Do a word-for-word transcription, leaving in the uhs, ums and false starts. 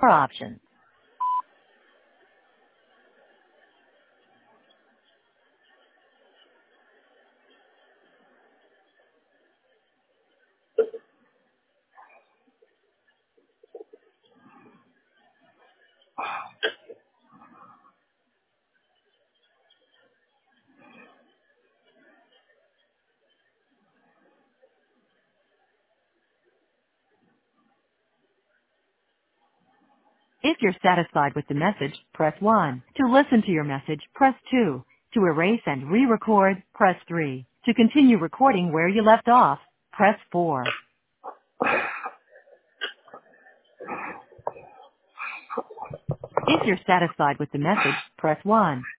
options. If you're satisfied with the message, press one. To listen to your message, press two. To erase and re-record, press three. To continue recording where you left off, press four. If you're satisfied with the message, press one.